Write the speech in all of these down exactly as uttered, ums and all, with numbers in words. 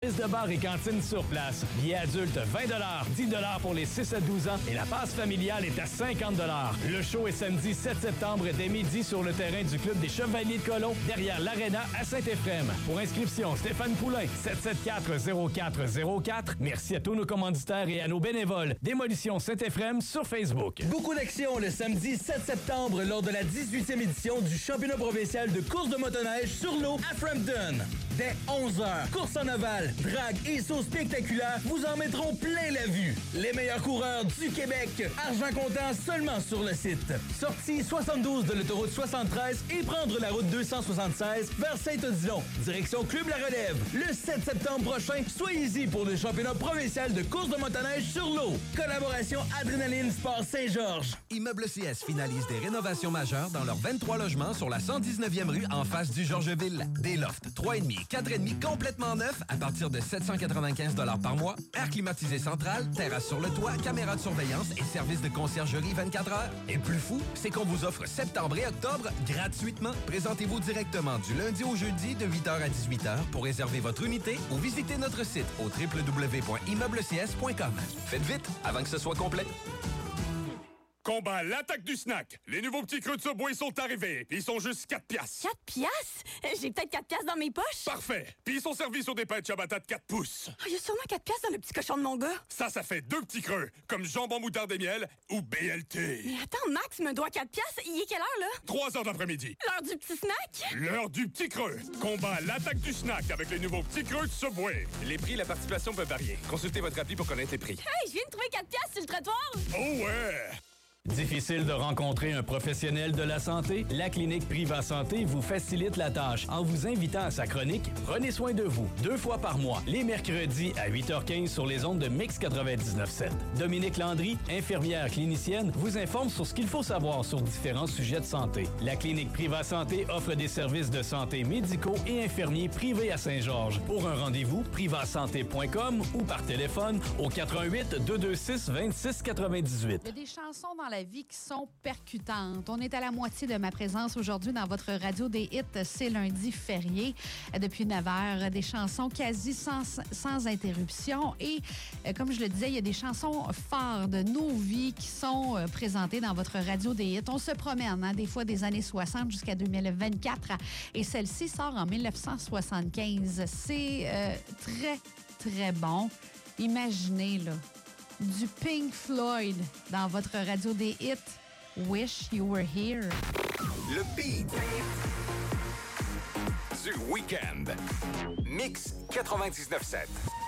service de bar et cantine sur place. Billets adultes vingt dollars, dix dollars pour les six à douze ans et la passe familiale est à cinquante dollars. Le show est samedi sept septembre dès midi sur le terrain du Club des Chevaliers de Colomb, derrière l'Arena à Saint-Éphrem. Pour inscription, Stéphane Poulain, sept sept quatre, zéro quatre zéro quatre. Merci à tous nos commanditaires et à nos bénévoles. Démolition Saint-Éphrem sur Facebook. Beaucoup d'actions le samedi sept septembre lors de la dix-huitième édition du championnat provincial de course de motoneige sur l'eau à Frampton. Dès onze heures, course en ovale, drague et sauts spectaculaires vous en mettront plein la vue. Les meilleurs coureurs du Québec. Argent comptant seulement sur le site. Sortie soixante-douze de l'autoroute soixante-treize et prendre la route deux cent soixante-seize vers Saint-Odilon. Direction Club La Relève. Le sept septembre prochain, soyez-y pour le championnat provincial de course de motoneige sur l'eau. Collaboration Adrénaline Sport Saint-Georges. Immeuble C S finalise des rénovations majeures dans leurs vingt-trois logements sur la cent dix-neuvième rue en face du Georgeville. Des lofts trois virgule cinq, quatre virgule cinq complètement neufs à partir de sept cent quatre-vingt-quinze dollars par mois. Air climatisé central, terrasse sur le toit, caméra de surveillance et service de conciergerie vingt-quatre heures. Et le plus fou, c'est qu'on vous offre septembre et octobre gratuitement. Présentez-vous directement du lundi au jeudi de huit heures à dix-huit heures pour réserver votre unité ou visiter notre site au w w w point immeuble c s point com. Faites vite avant que ce soit complet. Combat l'attaque du snack. Les nouveaux petits creux de Subway sont arrivés. Ils sont juste quatre piastres. quatre piastres? J'ai peut-être quatre piastres dans mes poches. Parfait. Puis ils sont servis sur des pains de ciabatta de quatre pouces. Il oh, y a sûrement quatre piastres dans le petit cochon de mon gars. Ça, ça fait deux petits creux, comme jambon moutarde et miel ou B L T. Mais attends, Max me doit quatre piastres. Il est quelle heure, là? trois heures d'après-midi. L'heure du petit snack? L'heure du petit creux. Combat l'attaque du snack avec les nouveaux petits creux de Subway. Les prix et la participation peuvent varier. Consultez votre appli pour connaître les prix. Hey, je viens de trouver quatre piastres sur le trottoir. Oh ouais! Difficile de rencontrer un professionnel de la santé? La clinique Priva Santé vous facilite la tâche en vous invitant à sa chronique « Prenez soin de vous » deux fois par mois, les mercredis à huit heures quinze sur les ondes de Mix quatre-vingt-dix-neuf sept. Dominique Landry, infirmière clinicienne, vous informe sur ce qu'il faut savoir sur différents sujets de santé. La clinique Priva Santé offre des services de santé médicaux et infirmiers privés à Saint-Georges. Pour un rendez-vous, privasanté point com ou par téléphone au quatre un huit, deux deux six, deux six quatre-vingt-dix-huit. Il y a des chansons dans la vie qui sont percutantes. On est à la moitié de ma présence aujourd'hui dans votre radio des hits. C'est lundi férié depuis neuf heures. Des chansons quasi sans, sans interruption. Et euh, comme je le disais, il y a des chansons phares de nos vies qui sont euh, présentées dans votre radio des hits. On se promène, hein, des fois des années soixante jusqu'à deux mille vingt-quatre. Et celle-ci sort en dix-neuf cent soixante-quinze. C'est euh, très, très bon. Imaginez, là, du Pink Floyd dans votre radio des hits. Wish You Were Here. Le beat du week-end. Mix quatre-vingt-dix-neuf sept.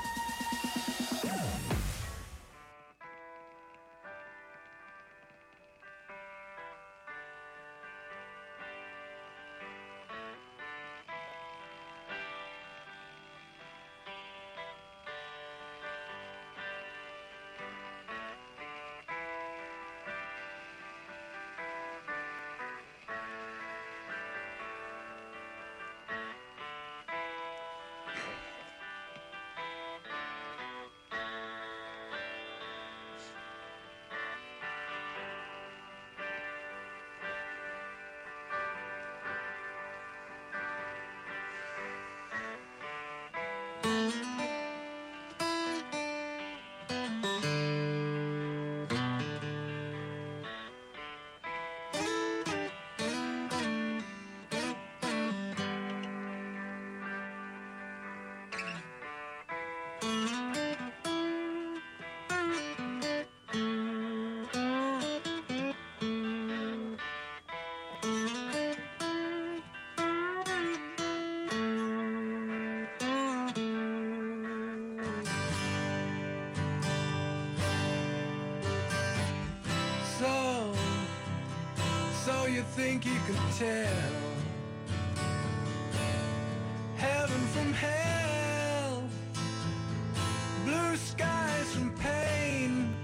Think you can tell heaven from hell, blue skies from pain.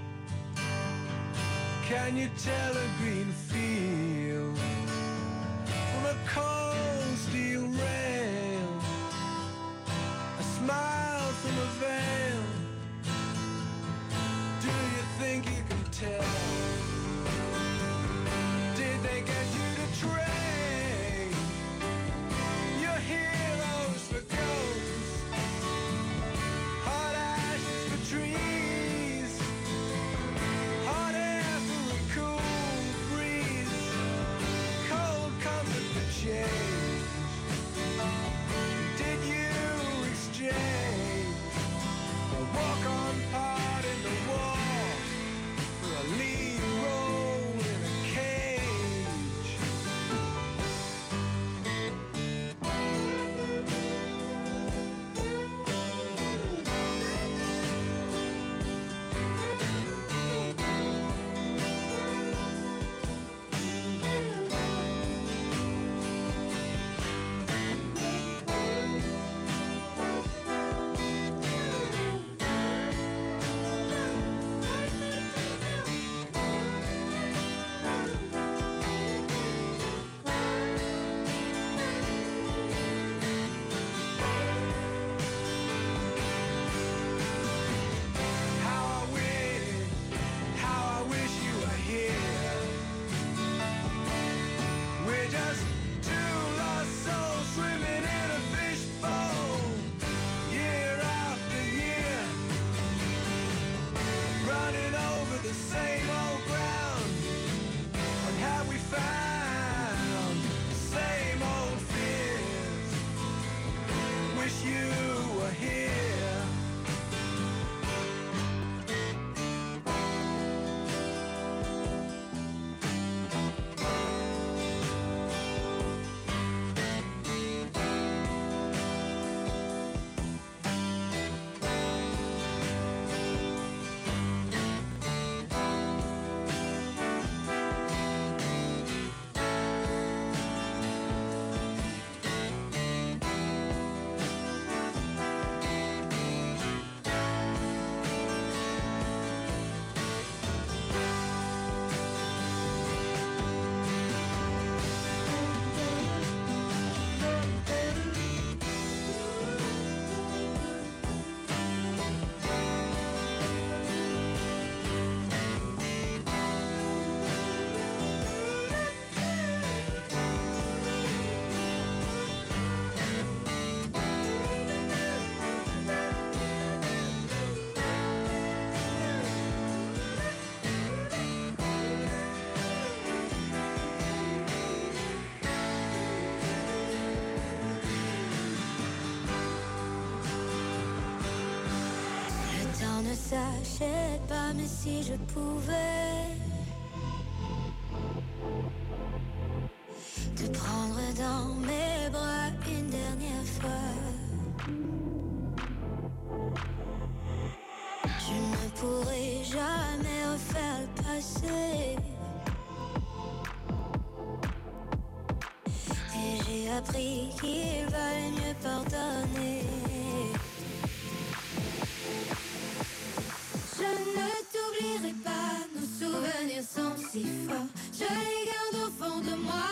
Can you tell a green field from a cold steel rail, a smile from a veil? Do you think you can tell? Did they get you to trade your heroes for ghosts? s'achète pas, mais si je pouvais te prendre dans mes bras une dernière fois, je ne pourrai jamais refaire le passé. Et j'ai appris qu'il valait mieux pardonner. Je ne t'oublierai pas, nos souvenirs sont si forts, je les garde au fond de moi.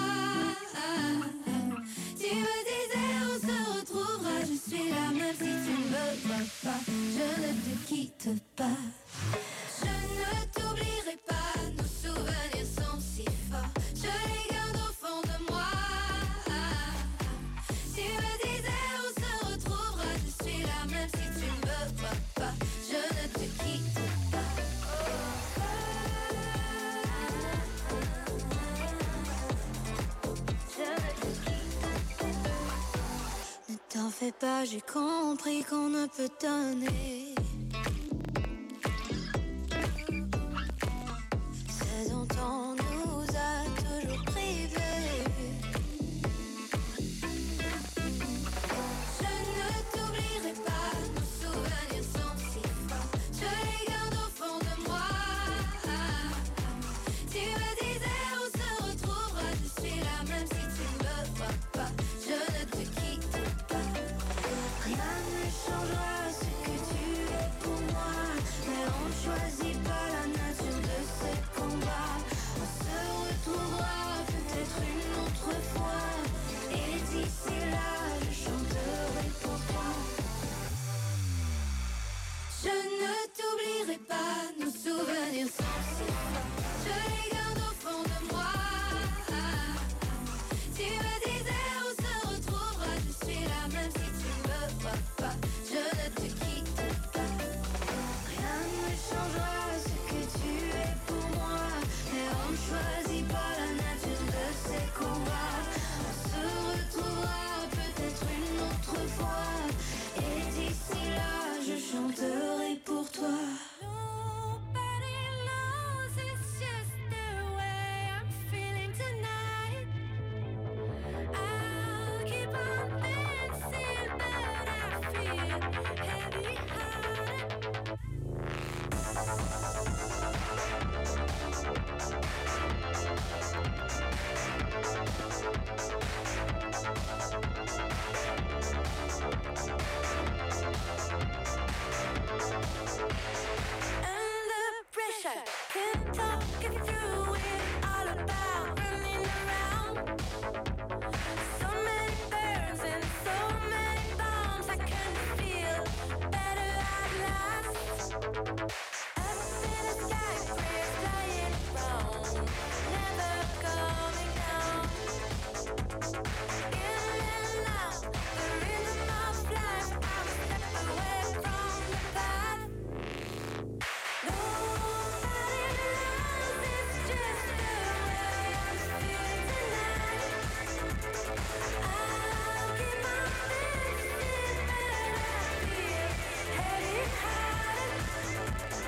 Tu me disais on se retrouvera, je suis là même si tu ne me vois pas, je ne te quitte pas. Je ne t'oublierai pas, nos souvenirs sont si forts, je les garde au fond de moi. Tu me disais on se retrouvera, je suis là même si tu ne me vois pas, je ne te quitte pas. Ne t'en fais pas, j'ai compris qu'on ne peut donner ce dont on nous a toujours privés. Je ne t'oublierai pas, nos souvenirs sont si forts, je les garde au fond de moi. Tu me disais on se retrouvera, je suis là même si tu ne me vois pas, je ne te quitte pas. Rien ne changera ce que tu es pour moi, mais on ne choisit pas la nature de ces combats. On se retrouvera peut-être une autre fois, et d'ici là je chanterai pour toi. Je ne t'oublierai pas, nos souvenirs sont si forts, je les garde au fond de moi. Tu me disais on se retrouvera, je suis là même si tu ne me vois pas, je ne te quitte pas. Rien ne changera ce que tu es pour moi, mais on ne choisit pas la nature de ces combats. On se retrouvera peut-être une autre fois, et d'ici là je chanterai pour toi. Nobody knows, it's just the way I'm feeling tonight. I'll keep on dancing, but I feel heavy-hearted. Under pressure, can't talk it through it, all about running around. So many burns and so many bombs, I can't feel better at last. Up in the sky, we're flying around, never coming down. In and out, the rhythm of life, I'm a step away from the path. Nobody knows, it's just the way I'm feeling tonight. I'll keep on dancing, but I feel heavy-hearted.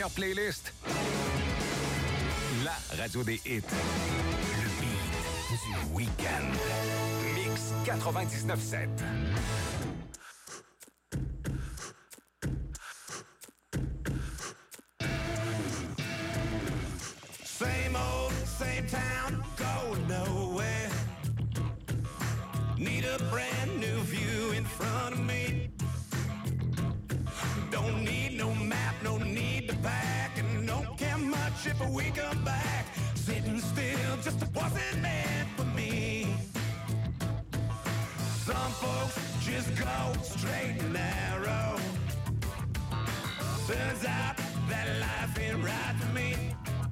meilleures playlists. La radio des hits. Le beat du week-end. Mix quatre-vingt-dix-neuf sept. Same old, same town, going nowhere. Need a brand new view in front of me. Don't need no map, no need to pack, and don't care much if we come back. Sitting still just wasn't meant for me. Some folks just go straight and narrow. Turns out that life ain't right for me.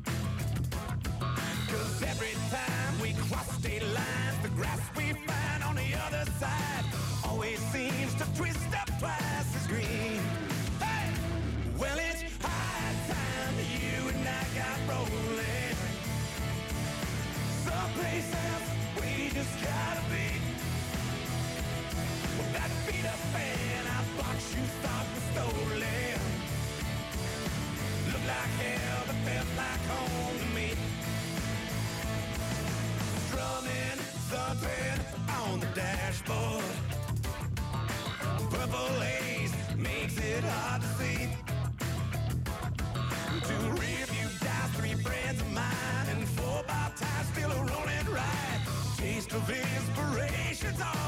Cause every time we cross state lines, the grass we find on the other side always seems to twist up twice as green. Hey! Well, it's high time you and I got rolling. Someplace else we just gotta be. With that beat up and our box shoes start to stolen. Looked like hell, but felt like home to me. Drumming, thumping on the dashboard. Purple haze makes it hard to see. Two rearview guys, three friends of mine, and four by tires still a rolling ride. Taste of inspiration's all